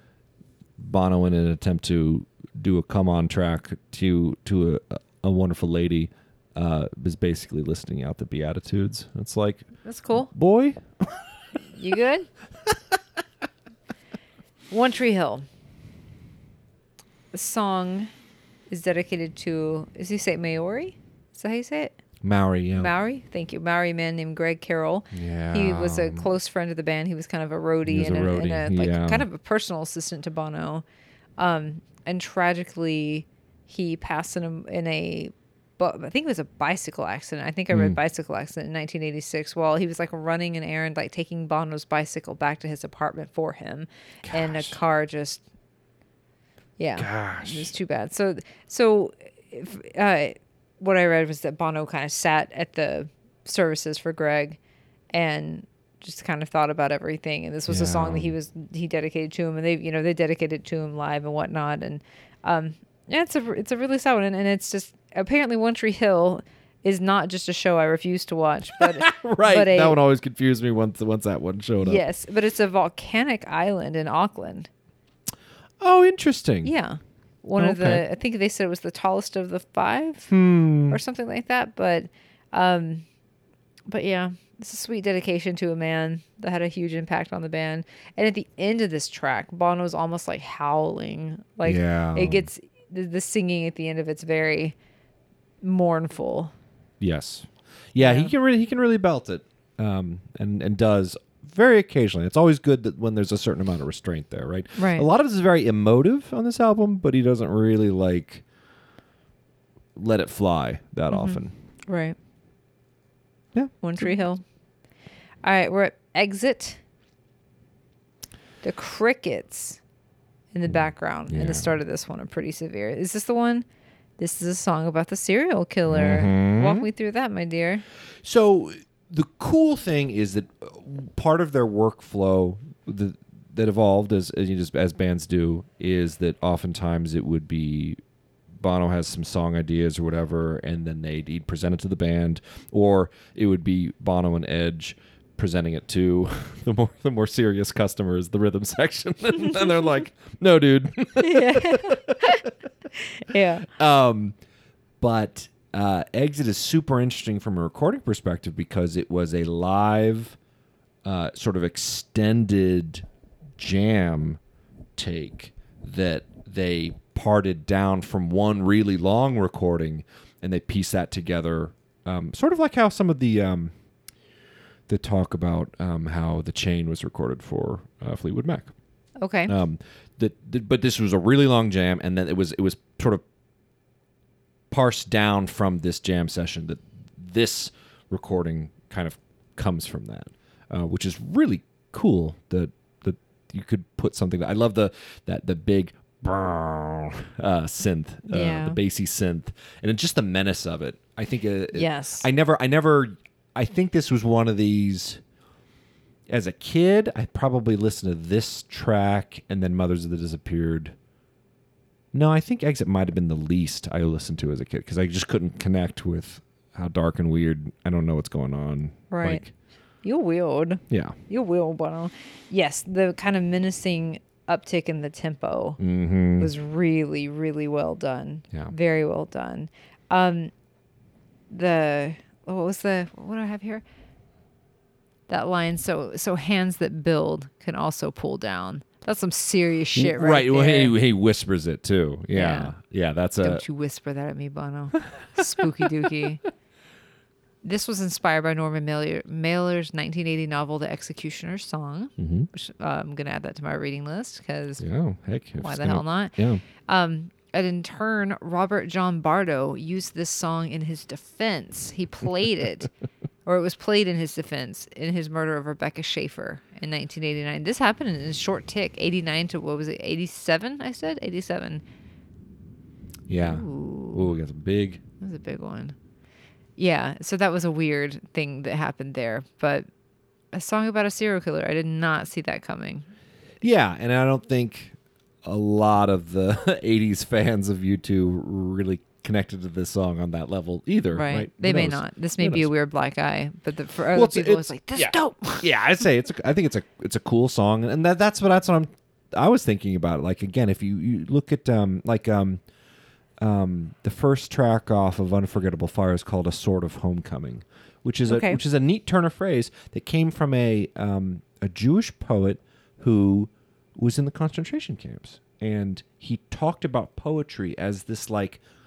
Bono, in an attempt to do a come on track to to a, a wonderful lady, uh, is basically listing out the Beatitudes. It's like, That's cool. boy, You good? One Tree Hill. The song is dedicated to, is he say Maori? Is that how you say it? Maori, yeah. Maori, thank you, Maori man named Greg Carroll. Yeah. He was a close friend of the band. He was kind of a roadie, He was and a a, roadie, and a like yeah. kind of a personal assistant to Bono. Um, and tragically, he passed in a, in a, but I think it was a bicycle accident. I think I read Mm. bicycle accident in nineteen eighty-six while he was like running an errand, like taking Bono's bicycle back to his apartment for him, and a Gosh. car just, yeah, Gosh. it was too bad. So, so, if, uh, what I read was that Bono kind of sat at the services for Greg, and just kind of thought about everything. And this was a song that he Yeah. was he dedicated to him, and they you know they dedicated it to him live and whatnot. And um, yeah, it's a it's a really sad one, and, and it's just apparently One Tree Hill is not just a show I refuse to watch, but Right. But a, that one always confused me once once that one showed up. yes, but it's a volcanic island in Auckland. Oh, interesting. Yeah. One of Okay. the, I think they said it was the tallest of the five Hmm. or something like that. But, um, but yeah, it's a sweet dedication to a man that had a huge impact on the band. And at the end of this track, Bono's almost like howling. Like Yeah. it gets, the, the singing at the end of it's very mournful. Yes. Yeah, Yeah. he can really he can really belt it. Um and and does very occasionally. It's always good that when there's a certain amount of restraint there, right? Right. A lot of this is very emotive on this album, but he doesn't really like let it fly that Mm-hmm. often. Right. Yeah. One Tree Hill. All right, we're at Exit. The crickets in the background in Yeah. the start of this one are pretty severe. Is this the one? This is a song about the serial killer. Mhm. Walk me through that, my dear. So the cool thing is that uh, part of their workflow that that evolved as as, you just, as bands do is that oftentimes it would be Bono has some song ideas or whatever, and then they'd he'd present it to the band, or it would be Bono and Edge presenting it to the more the more serious customers, the rhythm section, and they're like, "No, dude." yeah. yeah. Um, but uh, Exit is super interesting from a recording perspective because it was a live, uh, sort of extended jam take that they parted down from one really long recording, and they pieced that together, um, sort of like how some of the um, the talk about um, how The Chain was recorded for uh, Fleetwood Mac. Okay. Um, that, that, but this was a really long jam, and then it was it was sort of parsed down from this jam session. That this recording kind of comes from that, uh, which is really cool. That that you could put something. That, I love the that the big uh, synth, uh, Yeah. the bassy synth, and just the menace of it. I think. Uh, Yes. I never. I never. I think this was one of these. As a kid, I probably listened to this track and then Mothers of the Disappeared. No, I think Exit might have been the least I listened to as a kid because I just couldn't connect with how dark and weird. I don't know what's going on. Right. Like, You will. yeah. You will, Bono. Yes, the kind of menacing uptick in the tempo Mm-hmm. was really, really well done. Yeah. Very well done. Um, the what was the what do I have here? That line. So so hands that build can also pull down. That's some serious shit, right? Right. Well, there. he, he whispers it too. Yeah. Yeah. Yeah. That's a. Don't you whisper that at me, Bono. Spooky dookie. This was inspired by Norman Mailer, Mailer's nineteen eighty novel, The Executioner's Song, Mhm. which uh, I'm going to add that to my reading list because Yeah. Heck. if why it's the gonna- hell not? Yeah. Um, and in turn, Robert John Bardo used this song in his defense. He played it, or it was played in his defense in his murder of Rebecca Schaefer in nineteen eighty-nine. This happened in a short tick, eighty-nine to what was it, eighty-seven? I said eighty-seven. Yeah. Ooh. Ooh, we got some big. That was a big one. Yeah, so that was a weird thing that happened there. But a song about a serial killer, I did not see that coming. Yeah, and I don't think a lot of the eighties fans of U two really connected to this song on that level either. Right? Right? They Who may knows? not. This may Who be a knows? weird black eye, but the, for other Well, it's- people, it's- it's like, this yeah. dope. Yeah, I'd say it's. A, I think it's a. It's a cool song, and that that's what that's what I'm. I was thinking about. Like again, if you, you look at um like um um the first track off of Unforgettable Fire is called "A Sort of Homecoming," which is Okay. a which is a neat turn of phrase that came from a um a Jewish poet who was in the concentration camps, and he talked about poetry as this like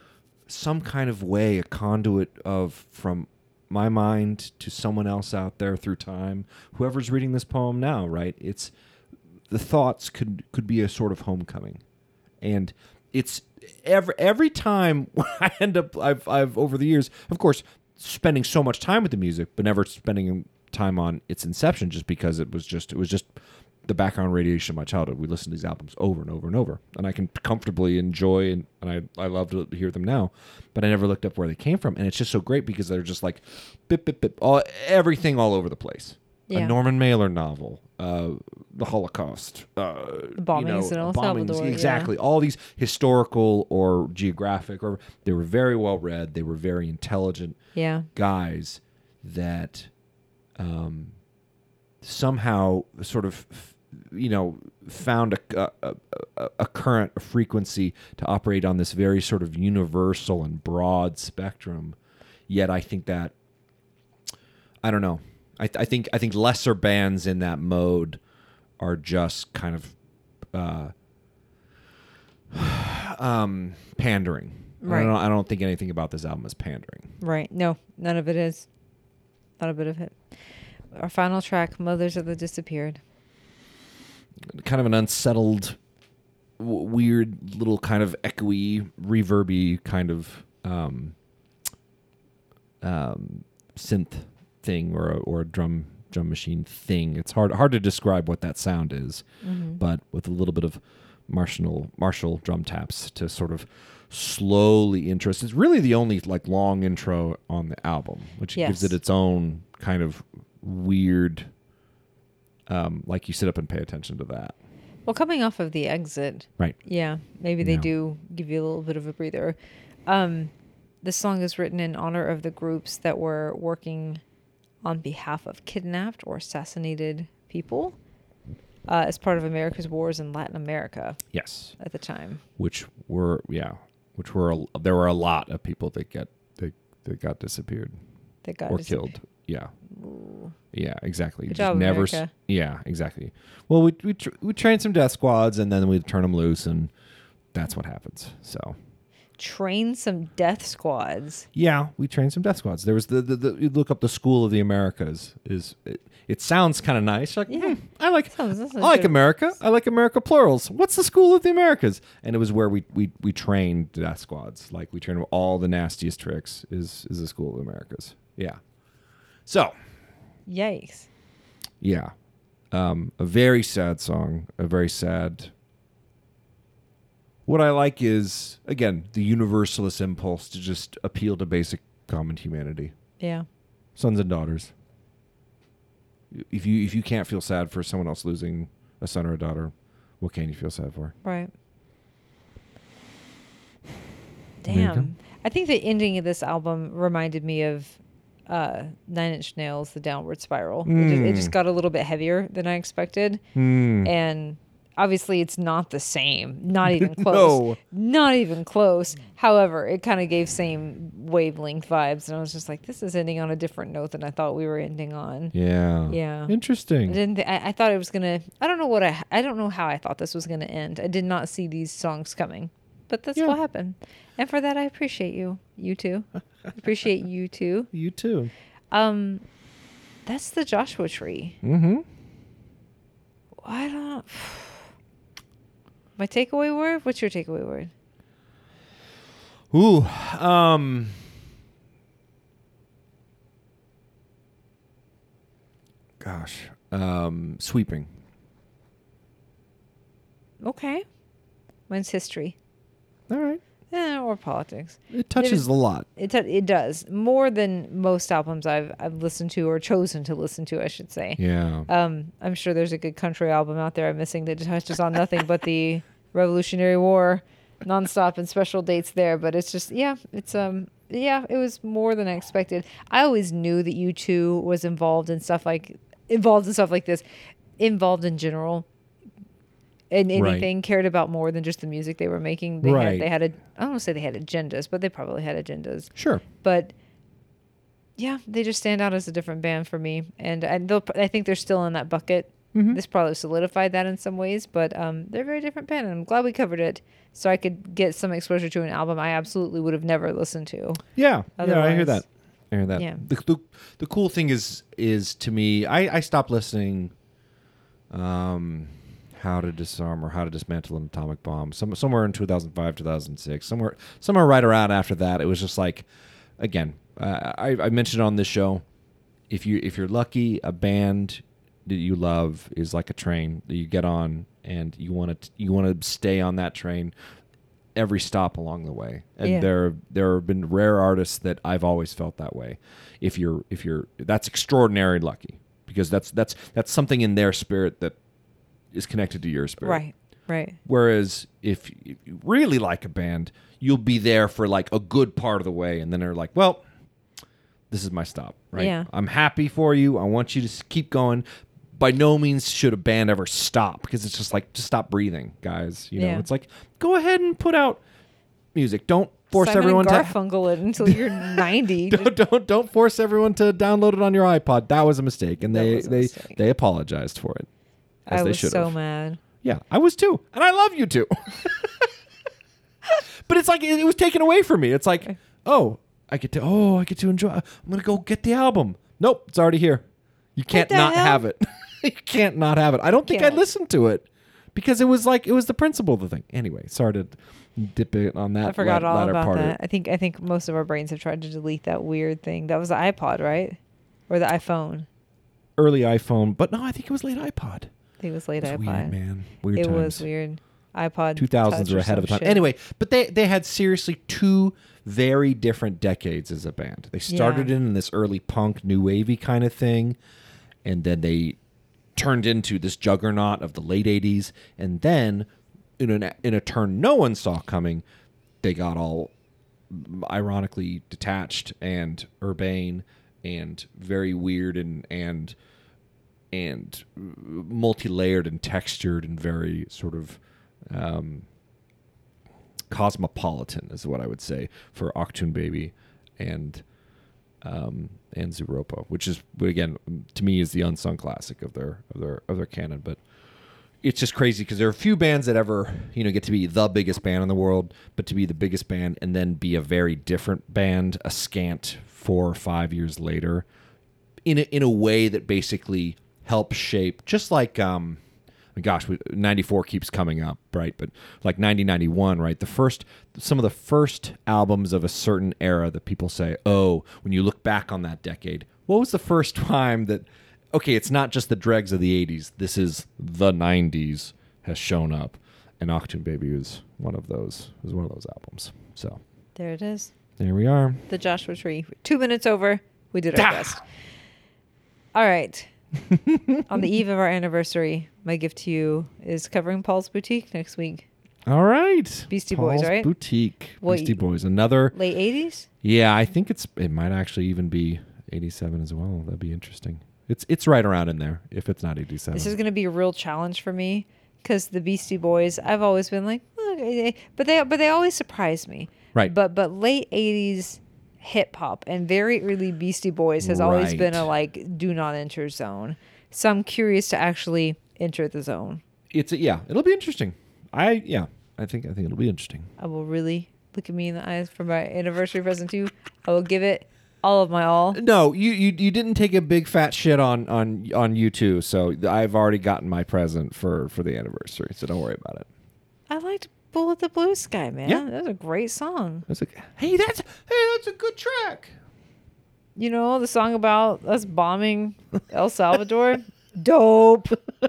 some kind of way, a conduit of from my mind to someone else out there through time. Whoever's reading this poem now, right? It's the thoughts could could be a sort of homecoming, and it's every every time I end up I've I've over the years, of course, spending so much time with the music, but never spending time on its inception, just because it was just it was just the background radiation of my childhood. We listened to these albums over and over and over, and I can comfortably enjoy and, and I, I love to hear them now, but I never looked up where they came from. And it's just so great because they're just like bip, bip, bip, all, everything all over the place. Yeah. A Norman Mailer novel, uh, the Holocaust, uh, bombings you know, in El bombings, Salvador. exactly. Yeah. All these historical or geographic, or they were very well read. They were very intelligent Yeah. guys that um, somehow sort of, you know, found a, a, a, a current, a frequency to operate on this very sort of universal and broad spectrum. Yet I think that, I don't know, I, th- I think I think lesser bands in that mode are just kind of uh, um, pandering. Right. I don't, I don't think anything about this album is pandering. Right. No, none of it is. Not a bit of it. Our final track, Mothers of the Disappeared. Kind of an unsettled, w- weird little kind of echoey, reverby kind of um, um, synth thing, or a, or a drum drum machine thing. It's hard hard to describe what that sound is, Mm-hmm. but with a little bit of Marshall Marshall drum taps to sort of slowly interest. It's really the only like long intro on the album, which Yes. gives it its own kind of weird. Um, like you sit up and pay attention to that. Well, coming off of the exit, Right. yeah, maybe they Yeah. do give you a little bit of a breather. Um, this song is written in honor of the groups that were working on behalf of kidnapped or assassinated people uh, as part of America's wars in Latin America Yes. at the time. Which were yeah, which were a, there were a lot of people that get that, that got disappeared That got or disappeared. killed. Yeah. Ooh. Yeah, exactly. Good Just job, never. s- America. Yeah, exactly. Well, we we tr- we train some death squads, and then we turn them loose, and that's what happens. So Train some death squads. yeah, we train some death squads. There was the the, the you look up the School of the Americas. Is it, it sounds kind of nice? Like Yeah. hmm, I like Sounds- that's a I like good- America. I like America plurals. What's the School of the Americas? And it was where we we we trained death squads. Like we trained them all the nastiest tricks. Is is the School of the Americas? Yeah. So. Yikes. Yeah. Um, a very sad song, a very sad. What I like is, again, the universalist impulse to just appeal to basic common humanity. Yeah. Sons and daughters. If you if you can't feel sad for someone else losing a son or a daughter, what can you feel sad for? Right. There you go. Damn. I think the ending of this album reminded me of uh, Nine Inch Nails, The Downward Spiral. It, just, it just Mm. got a little bit heavier than I expected. Hmm. And obviously it's not the same. Not even close. No. Not even close. However, it kind of gave same wavelength vibes. And I was just like, this is ending on a different note than I thought we were ending on. Yeah. Yeah. Interesting. I didn't. Th- I, I thought it was gonna. I don't know what I. I don't know how I thought this was gonna end. I did not see these songs coming, but that's Yeah. what happened. And for that, I appreciate you. You too. Appreciate you too. You too. Um, that's the Joshua Tree. Mm-hmm. I don't. My takeaway word. What's your takeaway word? Ooh. Um. Gosh. Um. Sweeping. Okay. Mine's history. All right. Eh, or politics. It touches a lot. It t- it does more than most albums I've I've listened to or chosen to listen to, I should say. Yeah. Um, I'm sure there's a good country album out there I'm missing that touches on nothing but the Revolutionary War, nonstop and special dates there. But it's just yeah, it's um yeah, it was more than I expected. I always knew that U two was involved in stuff like involved in stuff like this, involved in general. And anything Right. cared about more than just the music they were making. They Right. had they had a I don't want to say they had agendas, but they probably had agendas. Sure. But yeah, they just stand out as a different band for me, and and they'll, I think they're still in that bucket Mm-hmm. This probably solidified that in some ways, but um, they're a very different band, and I'm glad we covered it so I could get some exposure to an album I absolutely would have never listened to. Yeah, yeah, I hear Otherwise- that. I hear that. Yeah. The, the the cool thing is is to me, I, I stopped listening. Um, How to Disarm or How to Dismantle an Atomic Bomb. Some somewhere in two thousand five, two thousand six, somewhere somewhere right around after that. It was just like, again, uh, I I mentioned on this show, if you if you're lucky, a band that you love is like a train that you get on and you want to you want to stay on that train every stop along the way. And Yeah. there there have been rare artists that I've always felt that way. If you're if you're that's extraordinary lucky, because that's that's that's something in their spirit that is connected to your spirit. Right, right. Whereas if you really like a band, you'll be there for like a good part of the way, and then they're like, well, this is my stop, right? Yeah. I'm happy for you. I want you to s- keep going. By no means should a band ever stop, because it's just like, just stop breathing, guys. You know, Yeah. it's like, go ahead and put out music. Don't force Simon everyone and to Garfunkel it until you're ninety. don't, don't don't force everyone to download it on your iPod. That was a mistake, and That they was a they mistake. they apologized for it, as I they was should so have. mad. Yeah, I was too, and I love you too. But it's like it, it was taken away from me. It's like, oh, I get to oh, I get to enjoy. I'm gonna go get the album. Nope, it's already here. You can't the not hell? have it. You can't not have it. I don't think I Can't. listened to it because it was like it was the principle of the thing. Anyway, sorry to dip it on that. I forgot la- all latter about part of that. it. I think I think most of our brains have tried to delete that weird thing. That was the iPod, right? Or the iPhone. Early iPhone, but no, I think it was late iPod. I think it was late It's iPod. weird, man. Weird it times. was weird. iPod. two thousands Touch are or ahead of the some time. shit. Anyway, but they they had seriously two very different decades as a band. They started Yeah. in this early punk, new wavy kind of thing, and then they turned into this juggernaut of the late eighties, and then in an in a turn no one saw coming, they got all ironically detached and urbane and very weird and and and multi-layered and textured and very sort of um, cosmopolitan is what I would say for Achtung Baby and um, and Zooropa, which is again to me is the unsung classic of their of their of their canon. But it's just crazy because there are a few bands that ever you know get to be the biggest band in the world, but to be the biggest band and then be a very different band a scant four or five years later, in a, in a way that basically helps shape, just like um, gosh, we, ninety-four keeps coming up, right? But like nineteen ninety-one, right? The first, some of the first albums of a certain era that people say, oh, when you look back on that decade, what was the first time that, okay, it's not just the dregs of the eighties, this is the nineties has shown up. And Achtung Baby is one of those, is one of those albums. So There it is. there we are. The Joshua Tree. Two minutes over. We did our Ah! best. All right. On the eve of our anniversary, my gift to you is covering Paul's Boutique next week. All right. Beastie Boys, Paul's right? Boutique. What Beastie you- Boys. Another. Late eighties? Yeah, I think it's it might actually even be eighty-seven as well. That'd be interesting. It's it's right around in there if it's not eighty-seven. This is going to be a real challenge for me because the Beastie Boys, I've always been like, okay, but they but they always surprise me. Right. But but late eighties hip hop and very early Beastie Boys has always Right. been a like do not enter zone. So I'm curious to actually enter the zone. It's a, yeah, it'll be interesting. I yeah, I think I think it'll be interesting. I will really look at me in the eyes for my anniversary present too. I will give it all of my all. No, you you, you didn't take a big fat shit on on on you too. So I've already gotten my present for for the anniversary. So don't worry about it. I liked Bullet the Blue Sky, man. Yeah. That was a great song. It's like, hey, that's hey, that's a good track. You know, the song about us bombing El Salvador? Dope.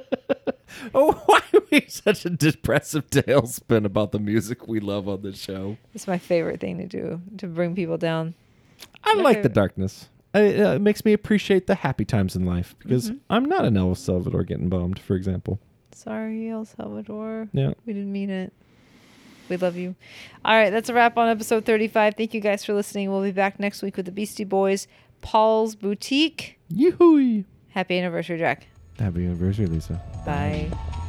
Oh, why are we such a depressive tailspin about the music we love on this show? It's my favorite thing to do, to bring people down. I My like the favorite. darkness. I, uh, it makes me appreciate the happy times in life because Mhm. I'm not an El Salvador getting bombed, for example. Sorry, El Salvador. Yeah. We didn't mean it. We love you. All right, that's a wrap on episode thirty-five. Thank you guys for listening. We'll be back next week with the Beastie Boys, Paul's Boutique. Yoo-hoo! Happy anniversary, Jack. Happy anniversary, Lisa. Bye.